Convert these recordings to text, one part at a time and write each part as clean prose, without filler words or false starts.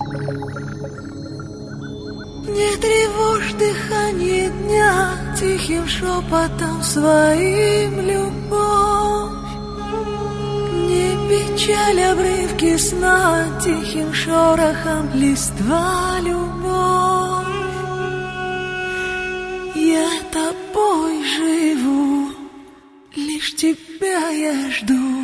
Не тревожь дыхание дня тихим шепотом своим, любовь. Не печаль обрывки сна тихим шорохом листва, любовь. Я тобой живу, лишь тебя я жду.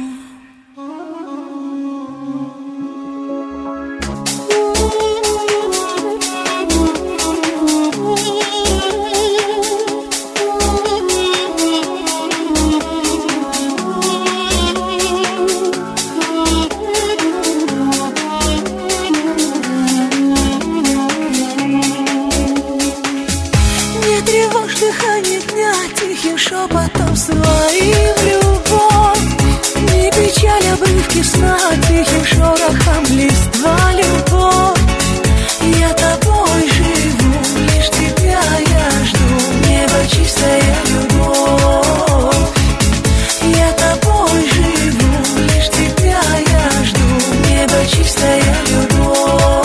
Дыхание дня тихим шепотом своим, любовь. Не печаль обрывки сна тихим шорохом листва, любовь. Я тобой живу, лишь тебя я жду. Небо чистая любовь. Я тобой живу, лишь тебя я жду. Небо чистая любовь.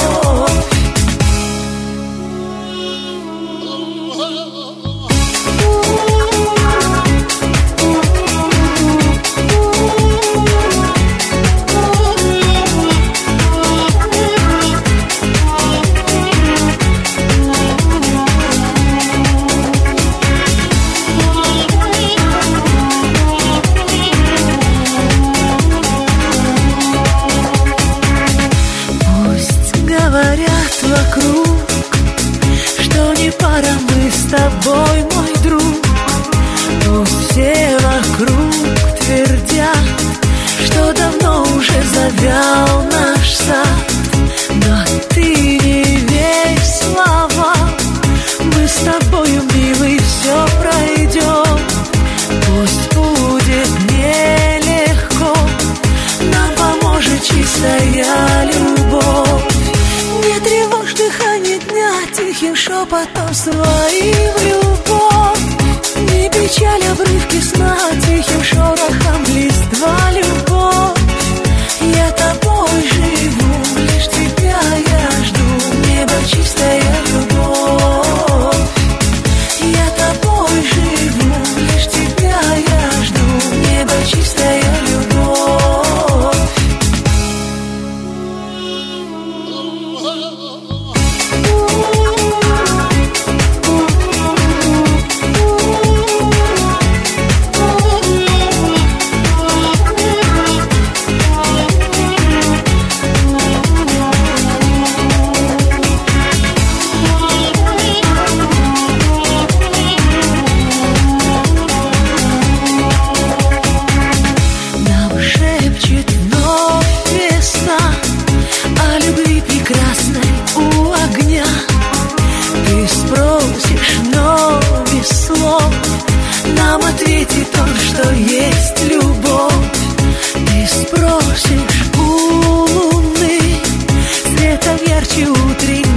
Говорят вокруг, что не пара мы с тобой, мой друг. Пусть все вокруг твердят, что давно уже завял наш сад. Но ты не верь словам, мы с тобою, милый, все пройдем. Пусть будет нелегко, нам поможет чистая любовь. Не тревожь дыхание дня тихим шепотом своим, любовь. Не печаль обрывки сна тихим шорохом листва, любовь. Я тобой живу, лишь тебя я жду. Небо чистая любовь. Я тобой живу, лишь тебя я жду. Небо чистая любовь. Нам ответит он, что есть любовь. Ты спросишь у луны, светом ярче утренней